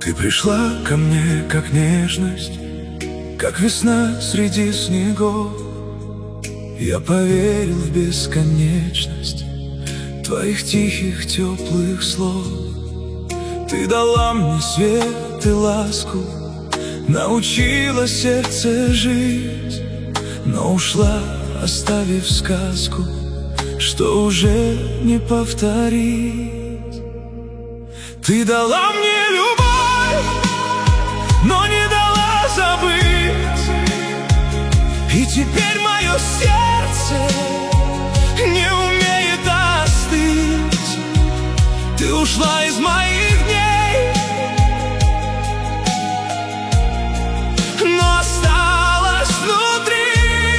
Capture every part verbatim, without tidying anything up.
Ты пришла ко мне, как нежность, как весна среди снегов. Я поверил в бесконечность твоих тихих теплых слов. Ты дала мне свет и ласку, научила сердце жить, но ушла, оставив сказку, что уже не повторить. Ты дала мне любовь, но не дала забыть, и теперь мое сердце не умеет остыть. Ты ушла из моих дней, но осталась внутри.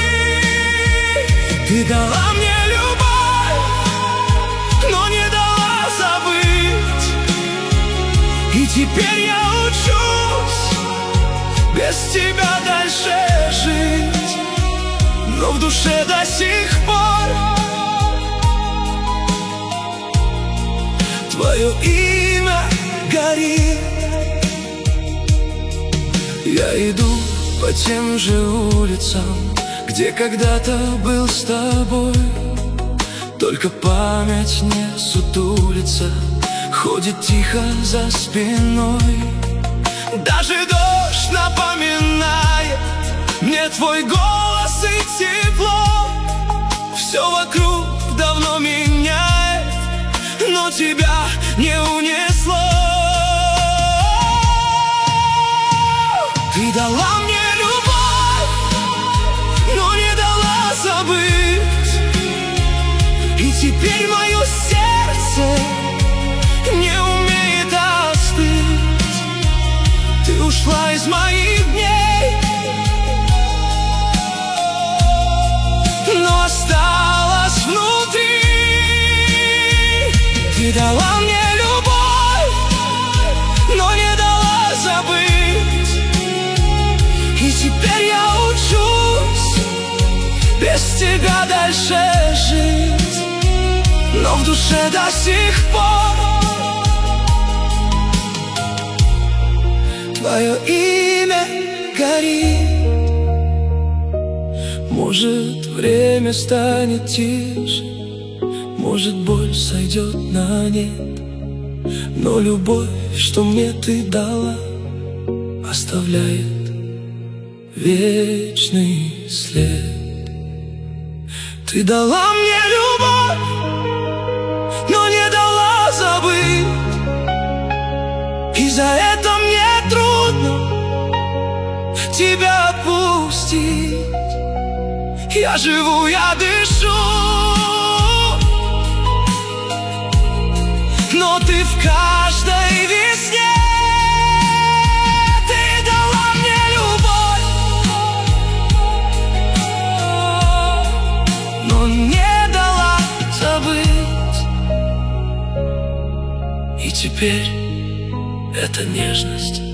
Ты дала мне любовь, но не дала забыть, и теперь я учусь без тебя дальше жить, но в душе до сих пор твое имя горит. Я иду по тем же улицам, где когда-то был с тобой, только память не сутулится, ходит тихо за спиной. Даже дождь напоминает мне твой голос и тепло. Все вокруг давно меняет, но тебя не унесло. Ты дала мне любовь, но не дала забыть, и теперь мое сердце не умеет остыть. Ты ушла из моих дней, но осталась внутри. Ты дала мне любовь, но не дала забыть, и теперь я учусь без тебя дальше жить, но в душе до сих пор твое имя горит. Может, время станет тише, может, боль сойдет на нет, но любовь, что мне ты дала, оставляет вечный след. Ты дала мне любовь, но не дала забыть, и за это мне трудно тебя отпустить. Я живу, я дышу, но ты в каждой весне. Ты дала мне любовь, но не дала забыть, и теперь эта нежность